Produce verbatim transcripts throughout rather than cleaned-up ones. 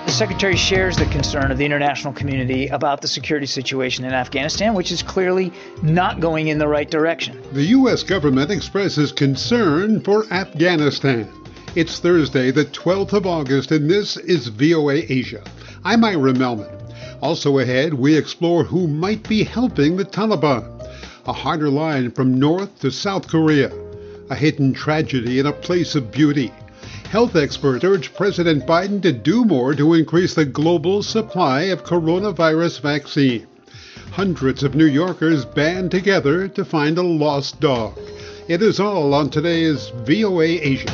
The Secretary shares the concern of the international community about the security situation in Afghanistan, which is clearly not going in the right direction. The U S government expresses concern for Afghanistan. It's Thursday, the twelfth of August, and this is V O A Asia. I'm Ira Melman. Also ahead, we explore who might be helping the Taliban. A harder line from North to South Korea. A hidden tragedy in a place of beauty. Health experts urge President Biden to do more to increase the global supply of coronavirus vaccine. Hundreds of New Yorkers band together to find a lost dog. It is all on today's V O A Asia.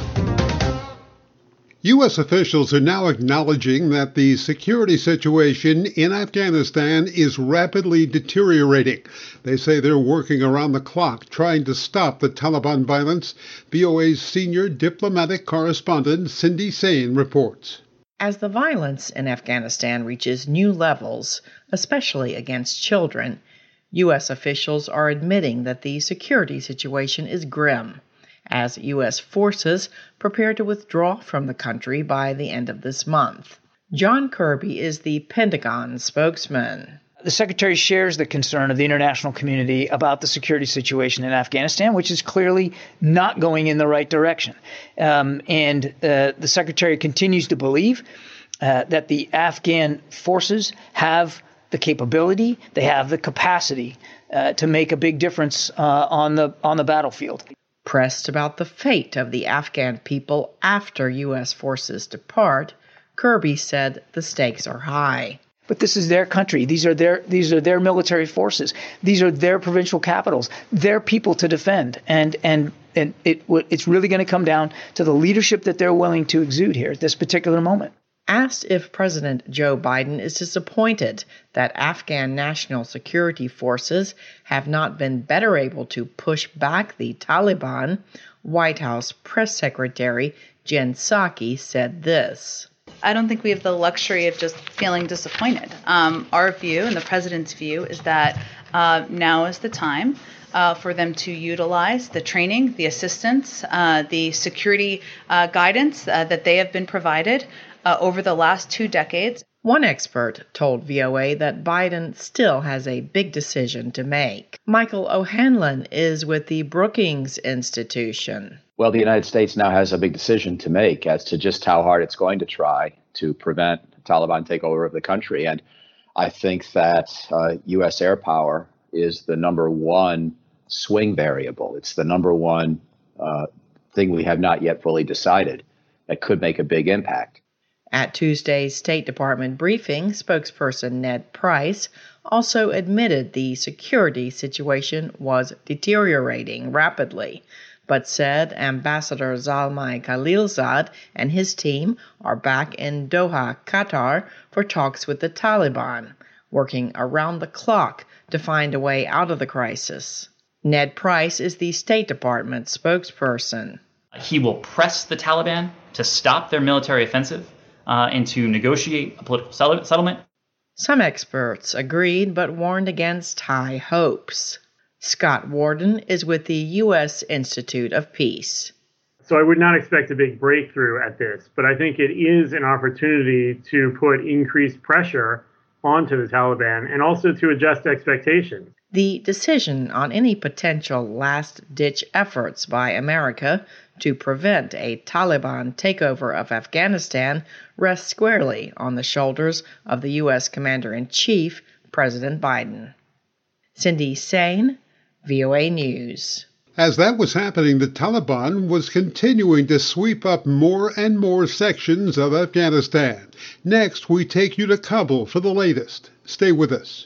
U S officials are now acknowledging that the security situation in Afghanistan is rapidly deteriorating. They say they're working around the clock trying to stop the Taliban violence. V O A's senior diplomatic correspondent Cindy Saine reports. As the violence in Afghanistan reaches new levels, especially against children, U S officials are admitting that the security situation is grim, as U S forces prepare to withdraw from the country by the end of this month. John Kirby is the Pentagon spokesman. The Secretary shares the concern of the international community about the security situation in Afghanistan, which is clearly not going in the right direction. Um, and uh, the Secretary continues to believe uh, that the Afghan forces have the capability, they have the capacity uh, to make a big difference uh, on the on the battlefield. Pressed about the fate of the Afghan people after U S forces depart, Kirby said the stakes are high. But this is their country. These are their these are their military forces. These are their provincial capitals. Their people to defend. And and and it it's really going to come down to the leadership that they're willing to exude here at this particular moment. Asked if President Joe Biden is disappointed that Afghan national security forces have not been better able to push back the Taliban, White House Press Secretary Jen Psaki said this. I don't think we have the luxury of just feeling disappointed. Um, our view and the president's view is that uh, now is the time uh, for them to utilize the training, the assistance, uh, the security uh, guidance uh, that they have been provided uh, over the last two decades. One expert told V O A that Biden still has a big decision to make. Michael O'Hanlon is with the Brookings Institution. Well, the United States now has a big decision to make as to just how hard it's going to try to prevent Taliban takeover of the country. And I think that uh, U S air power is the number one swing variable. It's the number one uh, thing we have not yet fully decided that could make a big impact. At Tuesday's State Department briefing, spokesperson Ned Price also admitted the security situation was deteriorating rapidly, but said Ambassador Zalmay Khalilzad and his team are back in Doha, Qatar, for talks with the Taliban, working around the clock to find a way out of the crisis. Ned Price is the State Department spokesperson. He will press the Taliban to stop their military offensive uh, and to negotiate a political settlement. Some experts agreed but warned against high hopes. Scott Warden is with the U S Institute of Peace. So I would not expect a big breakthrough at this, but I think it is an opportunity to put increased pressure onto the Taliban and also to adjust expectations. The decision on any potential last-ditch efforts by America to prevent a Taliban takeover of Afghanistan rests squarely on the shoulders of the U S Commander-in-Chief, President Biden. Cindy Saine, V O A News. As that was happening, the Taliban was continuing to sweep up more and more sections of Afghanistan. Next, we take you to Kabul for the latest. Stay with us.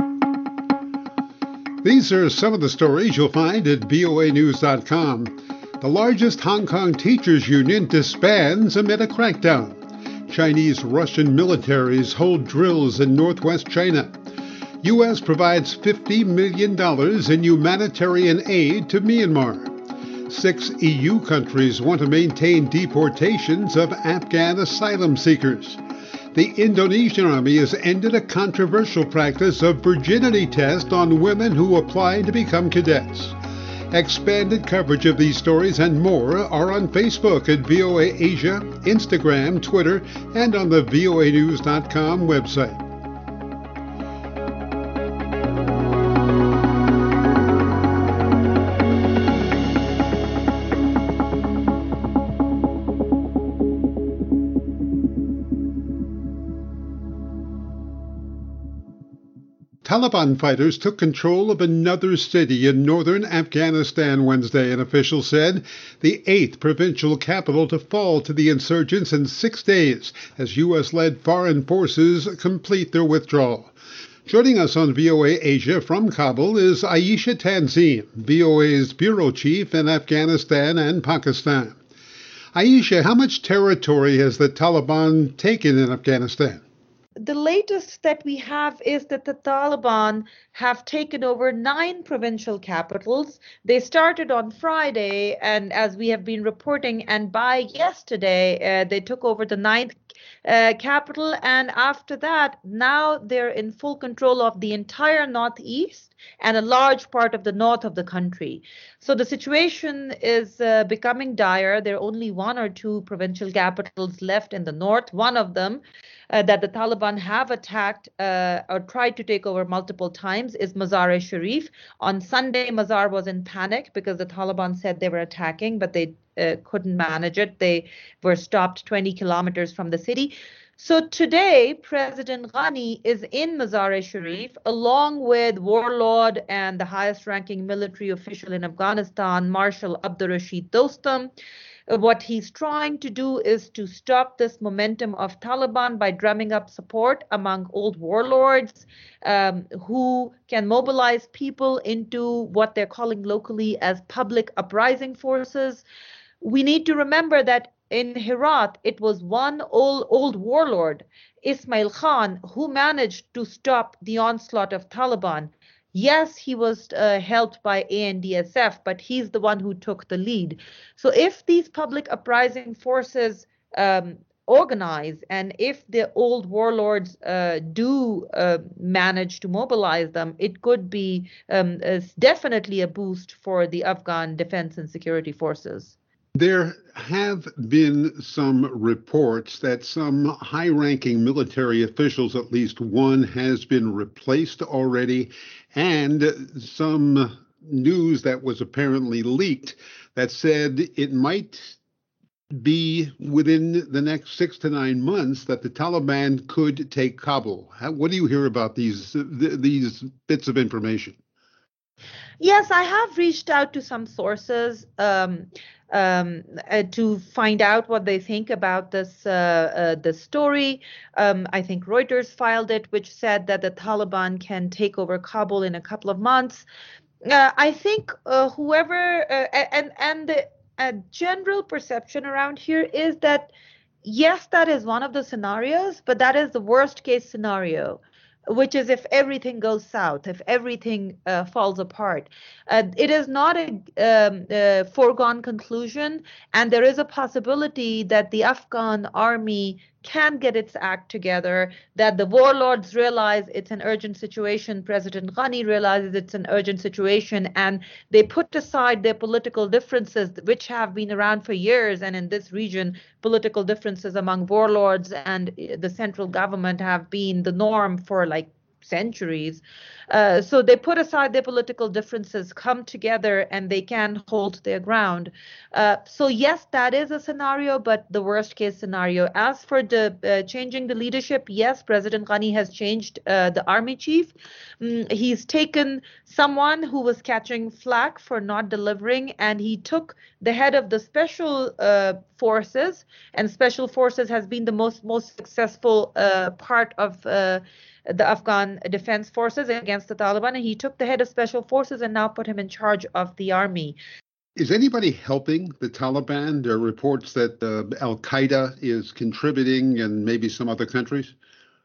These are some of the stories you'll find at V O A news dot com. The largest Hong Kong teachers union disbands amid a crackdown. Chinese-Russian militaries hold drills in northwest China. U S provides fifty million dollars in humanitarian aid to Myanmar. Six E U countries want to maintain deportations of Afghan asylum seekers. The Indonesian army has ended a controversial practice of virginity test on women who apply to become cadets. Expanded coverage of these stories and more are on Facebook at V O A Asia, Instagram, Twitter, and on the V O A news dot com website. Taliban fighters took control of another city in northern Afghanistan Wednesday, and officials said the eighth provincial capital to fall to the insurgents in six days as U S-led foreign forces complete their withdrawal. Joining us on V O A Asia from Kabul is Aisha Tanzim, V O A's bureau chief in Afghanistan and Pakistan. Aisha, how much territory has the Taliban taken in Afghanistan? The latest that we have is that the Taliban have taken over nine provincial capitals. They started on Friday, and as we have been reporting, and by yesterday, uh, they took over the ninth uh, capital. And after that, now they're in full control of the entire northeast and a large part of the north of the country. So the situation is uh, becoming dire. There are only one or two provincial capitals left in the north. One of them Uh, that the Taliban have attacked uh, or tried to take over multiple times is Mazar-e-Sharif. On Sunday, Mazar was in panic because the Taliban said they were attacking, but they uh, couldn't manage it. They were stopped twenty kilometers from the city. So today, President Ghani is in Mazar-e-Sharif along with warlord and the highest-ranking military official in Afghanistan, Marshal Abdurrashid Dostum. What he's trying to do is to stop this momentum of Taliban by drumming up support among old warlords um, who can mobilize people into what they're calling locally as public uprising forces. We need to remember that in Herat, it was one old, old warlord, Ismail Khan, who managed to stop the onslaught of Taliban. Yes, he was uh, helped by A N D S F, but he's the one who took the lead. So if these public uprising forces um, organize, and if the old warlords uh, do uh, manage to mobilize them, it could be um, uh, definitely a boost for the Afghan defense and security forces. There have been some reports that some high-ranking military officials, at least one, has been replaced already, and some news that was apparently leaked that said it might be within the next six to nine months that the Taliban could take Kabul. How, what do you hear about these th- these bits of information? Yes, I have reached out to some sources um, um, uh, to find out what they think about this uh, uh, this story. Um, I think Reuters filed it, which said that the Taliban can take over Kabul in a couple of months. Uh, I think uh, whoever uh, and and the uh, general perception around here is that yes, that is one of the scenarios, but that is the worst case scenario, which is if everything goes south, if everything uh, falls apart. Uh, it is not a, um, a foregone conclusion, and there is a possibility that the Afghan army can get its act together, that the warlords realize it's an urgent situation, President Ghani realizes it's an urgent situation, and they put aside their political differences, which have been around for years, and in this region, political differences among warlords and the central government have been the norm for like centuries. Uh, so they put aside their political differences, come together, and they can hold their ground. Uh, so yes, that is a scenario, but the worst case scenario. As for the uh, changing the leadership, yes, President Ghani has changed uh, the army chief. Mm, he's taken someone who was catching flack for not delivering, and he took the head of the special uh, forces, and special forces has been the most most successful uh, part of uh, the Afghan defense forces against the Taliban, and he took the head of special forces and now put him in charge of the army. Is anybody helping the Taliban? There are reports that uh, Al-Qaeda is contributing and maybe some other countries.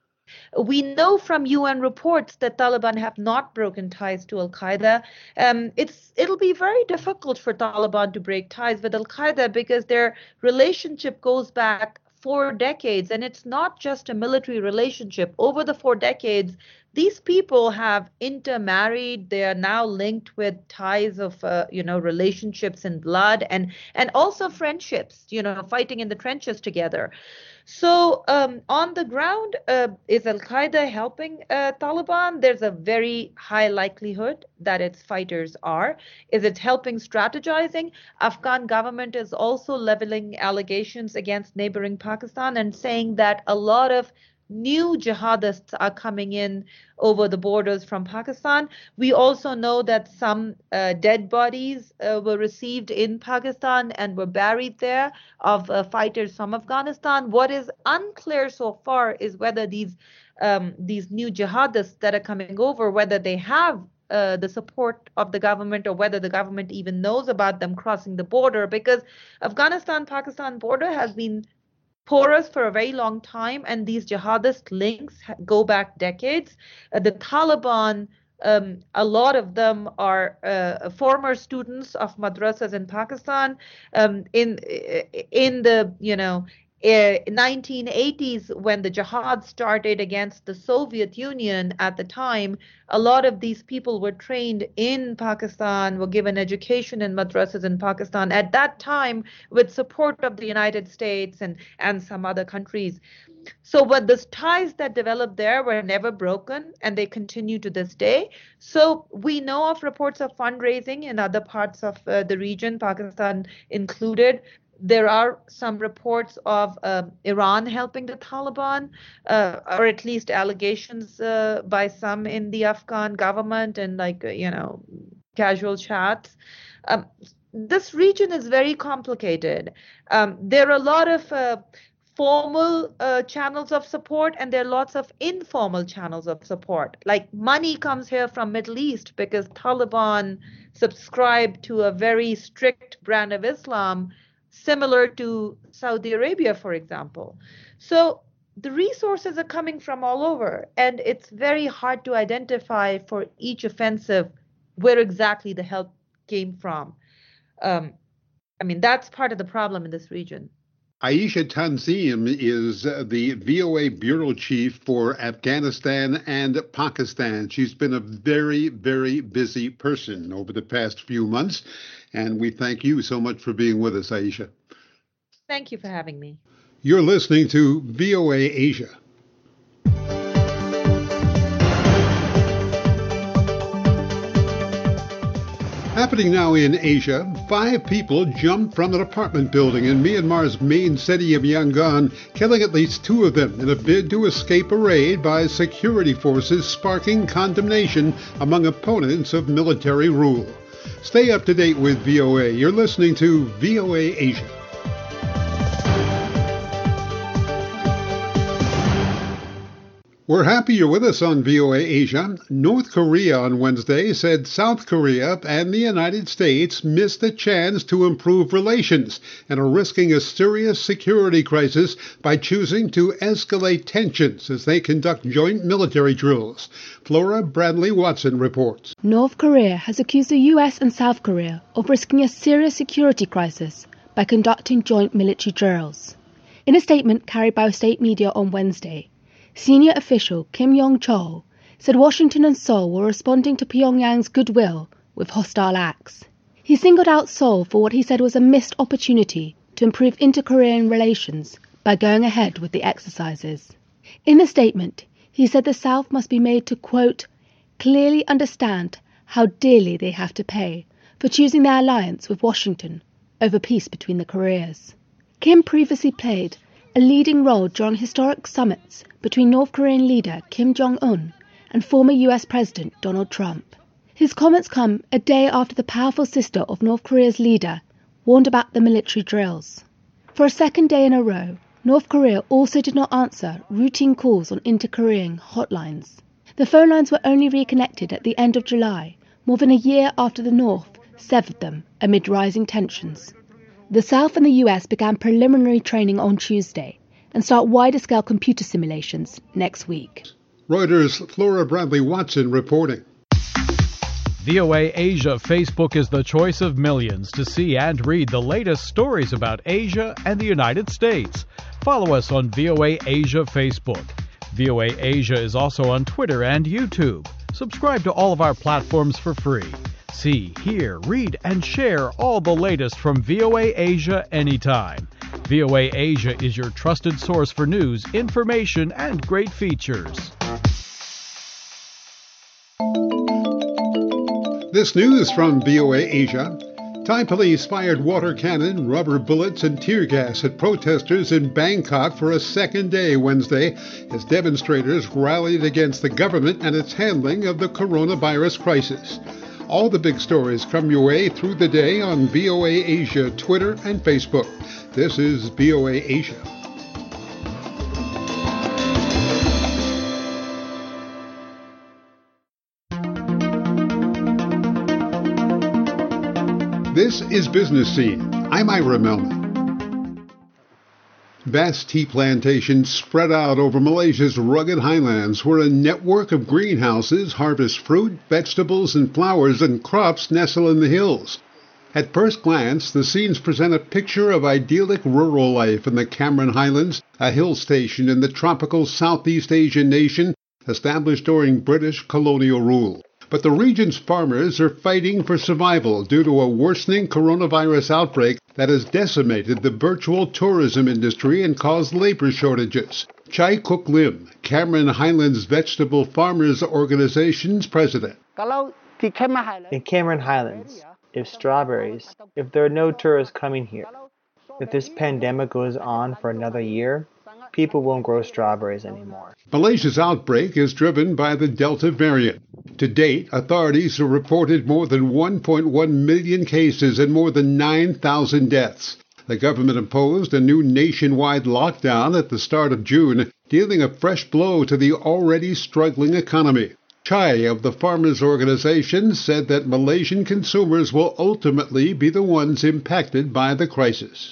We know from U N reports that Taliban have not broken ties to Al-Qaeda. Um, it's it'll be very difficult for Taliban to break ties with Al-Qaeda because their relationship goes back four decades, and it's not just a military relationship. Over the four decades, these people have intermarried. They are now linked with ties of, uh, you know, relationships and blood, and and also friendships, you know, fighting in the trenches together. So um, on the ground, uh, is Al-Qaeda helping uh, Taliban? There's a very high likelihood that its fighters are. Is it helping strategizing? Afghan government is also leveling allegations against neighboring Pakistan and saying that a lot of new jihadists are coming in over the borders from Pakistan. We also know that some uh, dead bodies uh, were received in Pakistan and were buried there of uh, fighters from Afghanistan. What is unclear so far is whether these um, these new jihadists that are coming over, whether they have uh, the support of the government or whether the government even knows about them crossing the border, because Afghanistan-Pakistan border has been porous for a very long time, and these jihadist links go back decades. Uh, the Taliban, um, a lot of them are uh, former students of madrasas in Pakistan. Um, in in the you know uh, nineteen eighties, when the jihad started against the Soviet Union at the time, a lot of these people were trained in Pakistan, were given education in madrasas in Pakistan at that time with support of the United States and, and some other countries. So what the ties that developed there were never broken, and they continue to this day. So we know of reports of fundraising in other parts of uh, the region, Pakistan included. There are some reports of uh, Iran helping the Taliban, uh, or at least allegations uh, by some in the Afghan government and like, uh, you know, casual chats. Um, this region is very complicated. Um, there are a lot of uh, formal uh, channels of support, and there are lots of informal channels of support. Like money comes here from Middle East because Taliban subscribe to a very strict brand of Islam, similar to Saudi Arabia, for example. So the resources are coming from all over, and it's very hard to identify for each offensive where exactly the help came from. Um, I mean, that's part of the problem in this region. Aisha Tanzim is the V O A Bureau Chief for Afghanistan and Pakistan. She's been a very, very busy person over the past few months, and we thank you so much for being with us, Aisha. Thank you for having me. You're listening to V O A Asia. Happening now in Asia, five people jumped from an apartment building in Myanmar's main city of Yangon, killing at least two of them in a bid to escape a raid by security forces, sparking condemnation among opponents of military rule. Stay up to date with V O A. You're listening to V O A Asia. We're happy you're with us on V O A Asia. North Korea on Wednesday said South Korea and the United States missed a chance to improve relations and are risking a serious security crisis by choosing to escalate tensions as they conduct joint military drills. Flora Bradley Watson reports. North Korea has accused the U S and South Korea of risking a serious security crisis by conducting joint military drills. In a statement carried by state media on Wednesday, senior official Kim Yong-chol said Washington and Seoul were responding to Pyongyang's goodwill with hostile acts. He singled out Seoul for what he said was a missed opportunity to improve inter-Korean relations by going ahead with the exercises. In the statement, he said the South must be made to, quote, clearly understand how dearly they have to pay for choosing their alliance with Washington over peace between the Koreas. Kim previously played a leading role during historic summits between North Korean leader Kim Jong-un and former U S President Donald Trump. His comments come a day after the powerful sister of North Korea's leader warned about the military drills. For a second day in a row, North Korea also did not answer routine calls on inter-Korean hotlines. The phone lines were only reconnected at the end of July, more than a year after the North severed them amid rising tensions. The South and the U S began preliminary training on Tuesday and start wider-scale computer simulations next week. Reuters' Flora Bradley Watson reporting. V O A Asia Facebook is the choice of millions to see and read the latest stories about Asia and the United States. Follow us on V O A Asia Facebook. V O A Asia is also on Twitter and YouTube. Subscribe to all of our platforms for free. See, hear, read, and share all the latest from V O A Asia anytime. V O A Asia is your trusted source for news, information, and great features. This news from V O A Asia. Thai police fired water cannon, rubber bullets, and tear gas at protesters in Bangkok for a second day Wednesday as demonstrators rallied against the government and its handling of the coronavirus crisis. All the big stories come your way through the day on V O A Asia Twitter and Facebook. This is V O A Asia. This is Business Scene. I'm Ira Melman. Vast tea plantations spread out over Malaysia's rugged highlands where a network of greenhouses harvest fruit, vegetables, and flowers and crops nestle in the hills. At first glance, the scenes present a picture of idyllic rural life in the Cameron Highlands, a hill station in the tropical Southeast Asian nation established during British colonial rule. But the region's farmers are fighting for survival due to a worsening coronavirus outbreak that has decimated the virtual tourism industry and caused labor shortages. Chai Kuk Lim, Cameron Highlands Vegetable Farmers Organization's president. In Cameron Highlands, if strawberries, if there are no tourists coming here, if this pandemic goes on for another year, people won't grow strawberries anymore. Malaysia's outbreak is driven by the Delta variant. To date, authorities have reported more than one point one million cases and more than nine thousand deaths. The government imposed a new nationwide lockdown at the start of June, dealing a fresh blow to the already struggling economy. Chai of the Farmers Organization said that Malaysian consumers will ultimately be the ones impacted by the crisis.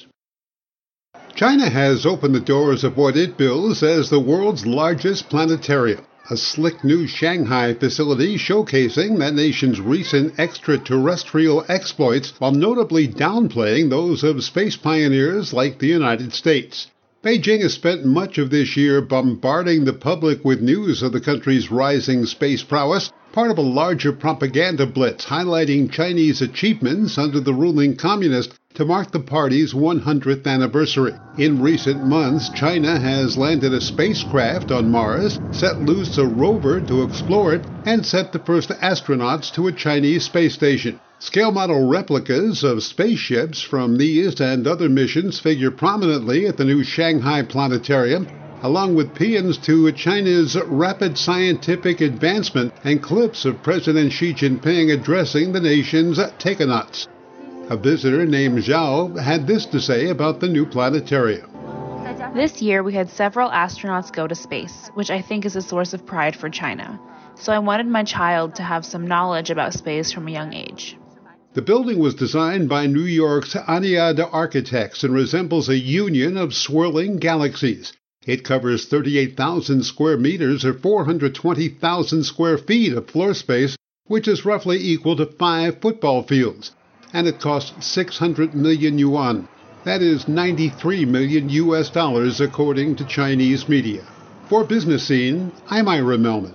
China has opened the doors of what it bills as the world's largest planetarium, a slick new Shanghai facility showcasing that nation's recent extraterrestrial exploits while notably downplaying those of space pioneers like the United States. Beijing has spent much of this year bombarding the public with news of the country's rising space prowess, part of a larger propaganda blitz highlighting Chinese achievements under the ruling communist to mark the party's one hundredth anniversary. In recent months, China has landed a spacecraft on Mars, set loose a rover to explore it, and sent the first astronauts to a Chinese space station. Scale model replicas of spaceships from these and other missions figure prominently at the new Shanghai Planetarium, along with paeans to China's rapid scientific advancement and clips of President Xi Jinping addressing the nation's takenauts. A visitor named Zhao had this to say about the new planetarium. This year we had several astronauts go to space, which I think is a source of pride for China. So I wanted my child to have some knowledge about space from a young age. The building was designed by New York's Aniad Architects and resembles a union of swirling galaxies. It covers thirty-eight thousand square meters or four hundred twenty thousand square feet of floor space, which is roughly equal to five football fields. And it costs six hundred million yuan. That is ninety-three million U S dollars, according to Chinese media. For Business Scene, I'm Ira Melman.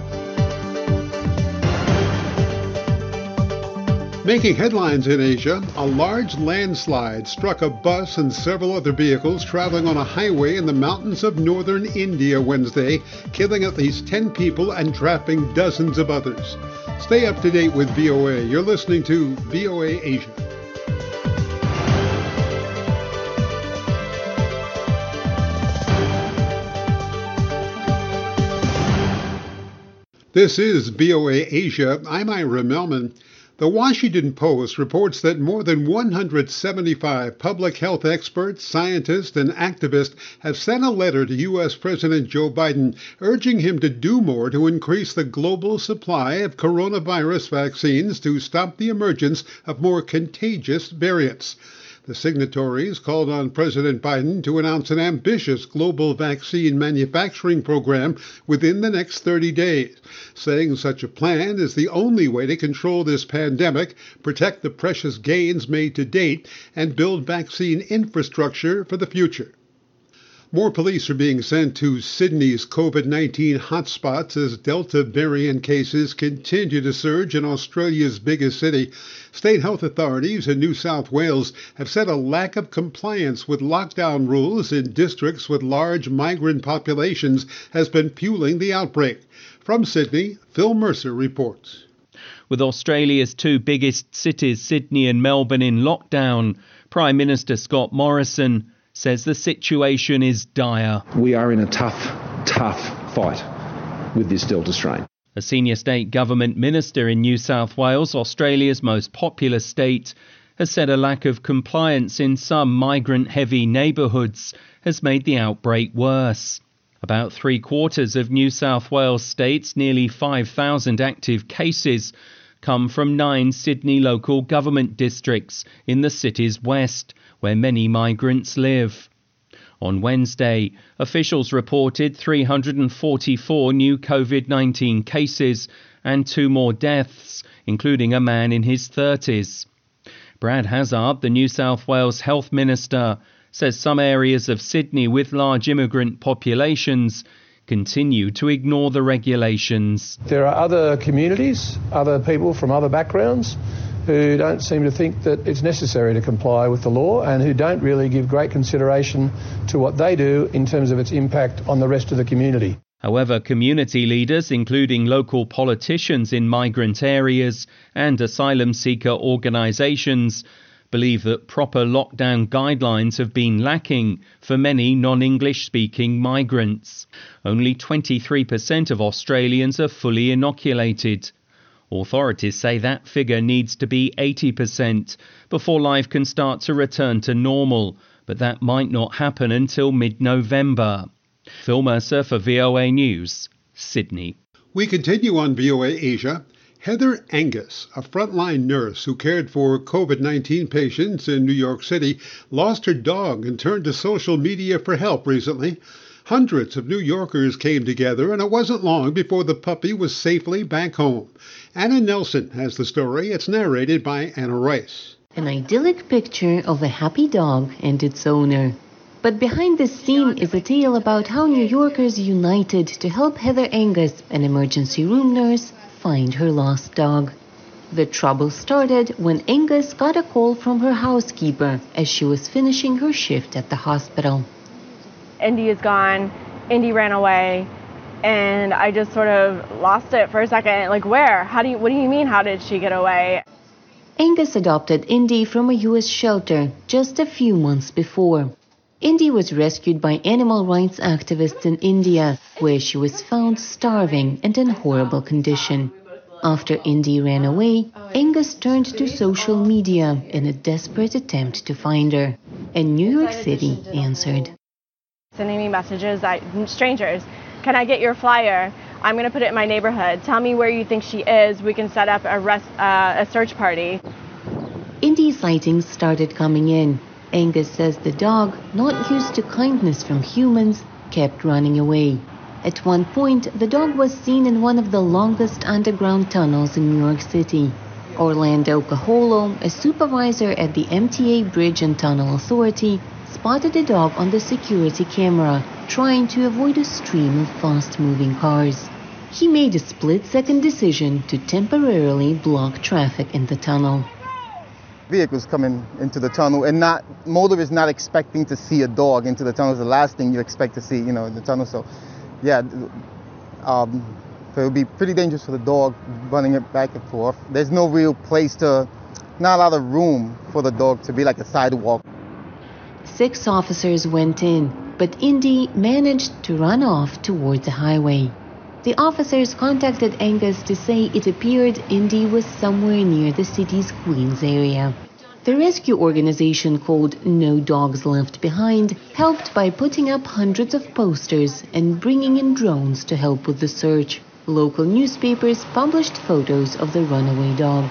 Making headlines in Asia, a large landslide struck a bus and several other vehicles traveling on a highway in the mountains of northern India Wednesday, killing at least ten people and trapping dozens of others. Stay up to date with V O A. You're listening to V O A Asia. This is V O A Asia. I'm Ira Melman. The Washington Post reports that more than one hundred seventy-five public health experts, scientists, and activists have sent a letter to U S President Joe Biden urging him to do more to increase the global supply of coronavirus vaccines to stop the emergence of more contagious variants. The signatories called on President Biden to announce an ambitious global vaccine manufacturing program within the next thirty days, saying such a plan is the only way to control this pandemic, protect the precious gains made to date, and build vaccine infrastructure for the future. More police are being sent to Sydney's COVID nineteen hotspots as Delta variant cases continue to surge in Australia's biggest city. State health authorities in New South Wales have said a lack of compliance with lockdown rules in districts with large migrant populations has been fueling the outbreak. From Sydney, Phil Mercer reports. With Australia's two biggest cities, Sydney and Melbourne, in lockdown, Prime Minister Scott Morrison says the situation is dire. We are in a tough, tough fight with this Delta strain. A senior state government minister in New South Wales, Australia's most populous state, has said a lack of compliance in some migrant-heavy neighbourhoods has made the outbreak worse. About three quarters of New South Wales state's nearly five thousand active cases come from nine Sydney local government districts in the city's west, where many migrants live. On Wednesday, officials reported three hundred forty-four new COVID nineteen cases and two more deaths, including a man in his thirties. Brad Hazzard, the New South Wales Health Minister, says some areas of Sydney with large immigrant populations continue to ignore the regulations. There are other communities, other people from other backgrounds who don't seem to think that it's necessary to comply with the law and who don't really give great consideration to what they do in terms of its impact on the rest of the community. However, community leaders, including local politicians in migrant areas and asylum seeker organisations, believe that proper lockdown guidelines have been lacking for many non-English speaking migrants. Only twenty-three percent of Australians are fully inoculated. Authorities say that figure needs to be eighty percent before life can start to return to normal, but that might not happen until mid-November. Phil Mercer for V O A News, Sydney. We continue on V O A Asia. Heather Angus, a frontline nurse who cared for COVID nineteen patients in New York City, lost her dog and turned to social media for help recently. Hundreds of New Yorkers came together, and it wasn't long before the puppy was safely back home. Anna Nelson has the story. It's narrated by Anna Rice. An idyllic picture of a happy dog and its owner. But behind this scene is a tale about how New Yorkers united to help Heather Angus, an emergency room nurse, find her lost dog. The trouble started when Angus got a call from her housekeeper as she was finishing her shift at the hospital. Indy is gone, Indy ran away, and I just sort of lost it for a second. Like, where? How do you, what do you mean, how did she get away? Angus adopted Indy from a U S shelter just a few months before. Indy was rescued by animal rights activists in India, where she was found starving and in horrible condition. After Indy ran away, Angus turned to social media in a desperate attempt to find her, and New York City answered. Sending me messages, I, strangers, can I get your flyer? I'm going to put it in my neighborhood. Tell me where you think she is. We can set up a, rest, uh, a search party. Indy sightings started coming in. Angus says the dog, not used to kindness from humans, kept running away. At one point, the dog was seen in one of the longest underground tunnels in New York City. Orlando Caholo, a supervisor at the M T A Bridge and Tunnel Authority, spotted the dog on the security camera, trying to avoid a stream of fast-moving cars. He made a split-second decision to temporarily block traffic in the tunnel. Vehicles coming into the tunnel and not motorists not expecting to see a dog into the tunnel is the last thing you expect to see, you know, in the tunnel. So, yeah, um, so it would be pretty dangerous for the dog running it back and forth. There's no real place to, not a lot of room for the dog to be like a sidewalk. Six officers went in, but Indy managed to run off toward the highway. The officers contacted Angus to say it appeared Indy was somewhere near the city's Queens area. The rescue organization called No Dogs Left Behind helped by putting up hundreds of posters and bringing in drones to help with the search. Local newspapers published photos of the runaway dog.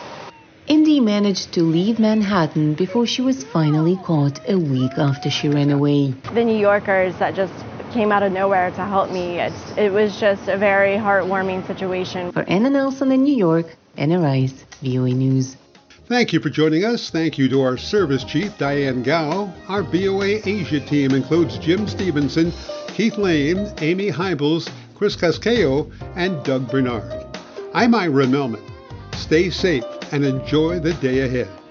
Indy managed to leave Manhattan before she was finally caught a week after she ran away. The New Yorkers that just came out of nowhere to help me, it's, it was just a very heartwarming situation. For Anna Nelson in New York, Anna Rice, V O A News. Thank you for joining us. Thank you to our service chief, Diane Gao. Our V O A Asia team includes Jim Stevenson, Keith Lane, Amy Hybels, Chris Casquejo, and Doug Bernard. I'm Ira Melman. Stay safe and enjoy the day ahead.